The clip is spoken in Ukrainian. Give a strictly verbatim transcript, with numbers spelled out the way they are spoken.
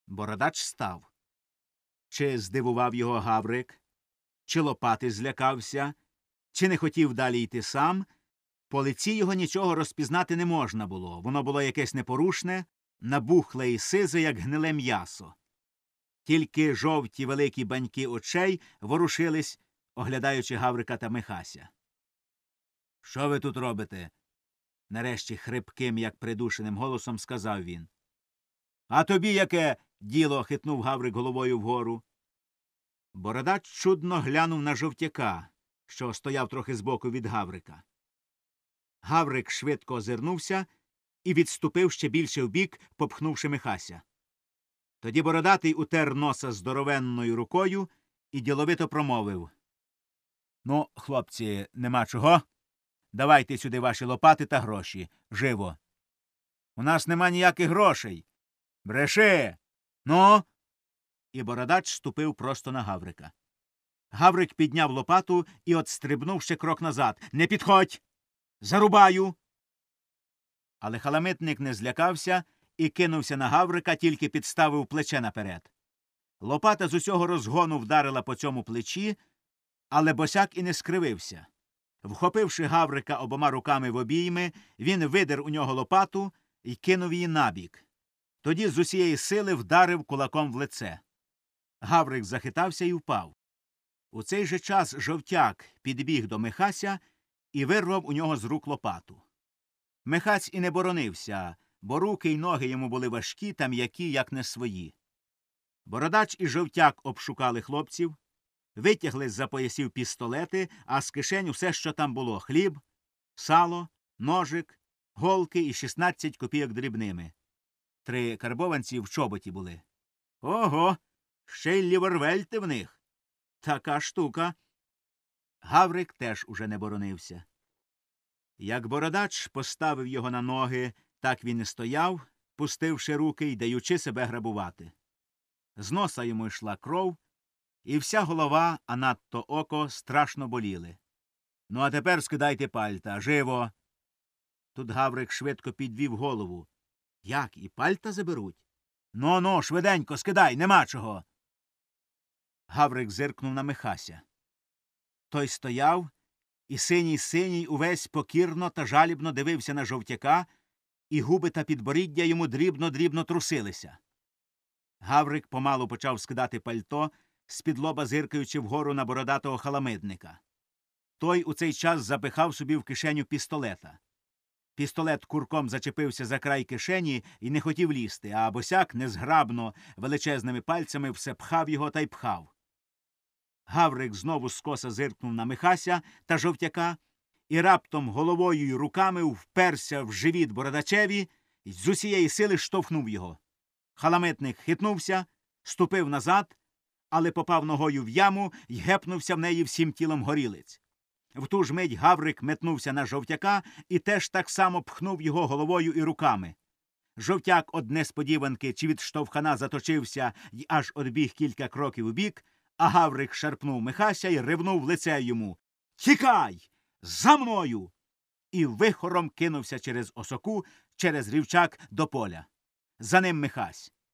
Бородач став. Чи здивував його Гаврик, чи Лопати злякався, чи не хотів далі йти сам, по лиці його нічого розпізнати не можна було. Воно було якесь непорушне, набухле і сизе, як гниле м'ясо. Тільки жовті великі баньки очей ворушились, оглядаючи Гаврика та Михася. — Що ви тут робите? — нарешті хрипким, як придушеним голосом сказав він. — А тобі яке діло? — хитнув Гаврик головою вгору. Бородач чудно глянув на жовтяка, що стояв трохи збоку від Гаврика. Гаврик швидко озирнувся і відступив ще більше вбік, попхнувши Михася. Тоді Бородатий утер носа здоровенною рукою і діловито промовив. — Ну, хлопці, нема чого. Давайте сюди ваші лопати та гроші. Живо. — У нас нема ніяких грошей. — Бреши! Ну? І Бородач ступив просто на Гаврика. Гаврик підняв лопату і отстрибнув ще крок назад. — Не підходь! Зарубаю! Але халамитник не злякався і кинувся на Гаврика, тільки підставив плече наперед. Лопата з усього розгону вдарила по цьому плечі, але босяк і не скривився. Вхопивши Гаврика обома руками в обійми, він видер у нього лопату і кинув її набік. Тоді з усієї сили вдарив кулаком в лице. Гаврик захитався і впав. У цей же час жовтяк підбіг до Михася і вирвав у нього з рук лопату. Михась і не боронився, бо руки й ноги йому були важкі та м'які, як не свої. Бородач і жовтяк обшукали хлопців, витягли з-за поясів пістолети, а з кишень усе, що там було — хліб, сало, ножик, голки і шістнадцять копійок дрібними. Три карбованці в чоботі були. Ого! Ще й лівервельти в них. Така штука. Гаврик теж уже не боронився. Як Бородач поставив його на ноги, так він і стояв, пустивши руки й даючи себе грабувати. З носа йому йшла кров, і вся голова, а надто око, страшно боліли. — Ну, а тепер скидайте пальта. Живо! Тут Гаврик швидко підвів голову. — Як, і пальта заберуть? Ну, — Ну-ну, швиденько, скидай, нема чого. Гаврик зиркнув на Михася. Той стояв, і синій-синій увесь покірно та жалібно дивився на жовтяка, і губи та підборіддя йому дрібно-дрібно трусилися. Гаврик помалу почав скидати пальто, з-під лоба зиркаючи вгору на бородатого халамидника. Той у цей час запихав собі в кишеню пістолета. Пістолет курком зачепився за край кишені і не хотів лізти, а босяк незграбно величезними пальцями все пхав його та й пхав. Гаврик знову скоса зиркнув на Михася та жовтяка і раптом головою й руками вперся в живіт Бородачеві і з усієї сили штовхнув його. Халамитник хитнувся, ступив назад, але попав ногою в яму й гепнувся в неї всім тілом горілиць. В ту ж мить Гаврик метнувся на жовтяка і теж так само пхнув його головою і руками. Жовтяк од несподіванки чи від штовхана заточився й аж одбіг кілька кроків убік, а Гаврик шарпнув Михася й ривнув в лице йому. «Тікай! За мною!» І вихором кинувся через осоку, через рівчак до поля. За ним Михась.